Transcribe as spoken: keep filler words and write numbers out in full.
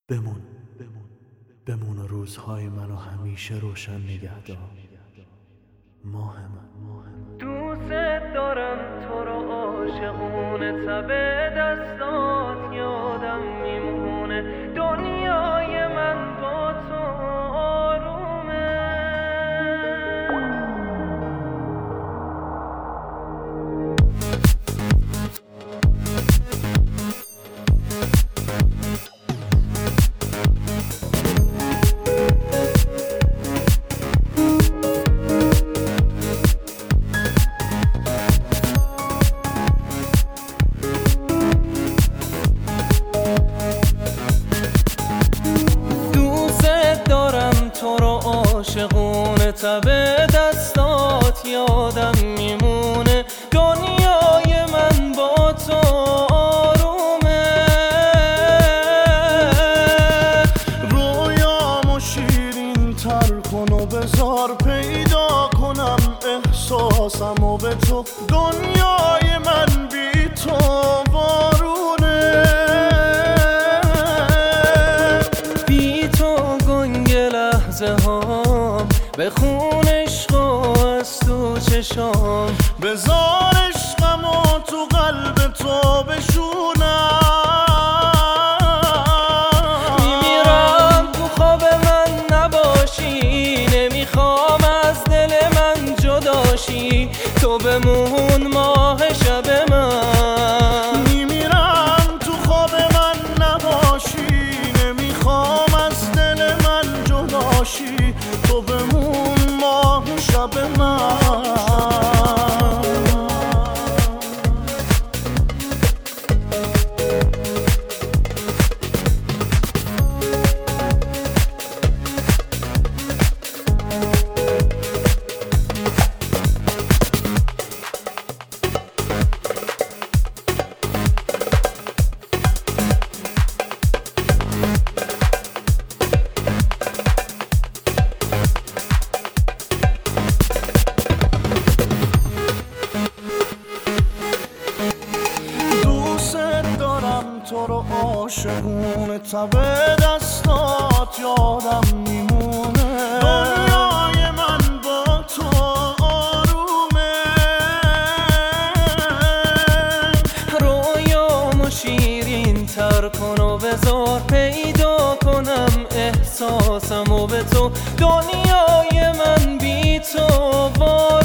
بمون بمون و روزهای منو همیشه روشن نگه دار. ماه من دوست دارم تو رو عاشقونه، تب دستات یادم میمونه، دنیای من با تو آرومه. عاشقونه تب دستات یادم میمونه، دنیای من با تو آرومه. رویامو شیرین تر کن و بذار پیدا کنم احساسمو به تو، دنیای من بی تو بارونه. بی تو گنگ لحظه ها بخون عشق و از تو چشام، بذار عشقمو تو قلب تو بشونم. میمیرم تو خواب من نباشی، نمیخوام از دل من جداشی، تو بمون ماه شب من. میمیرم تو خواب من نباشی، نمیخوام از دل من جداشی، تو بمون ماه شب من. تو رو عاشقونه تب دستات یادم میمونه، دنیای من با تو آرومه. رویامو شیرین تر کن و بذار پیدا کنم احساسمو به تو، دنیای من بی تو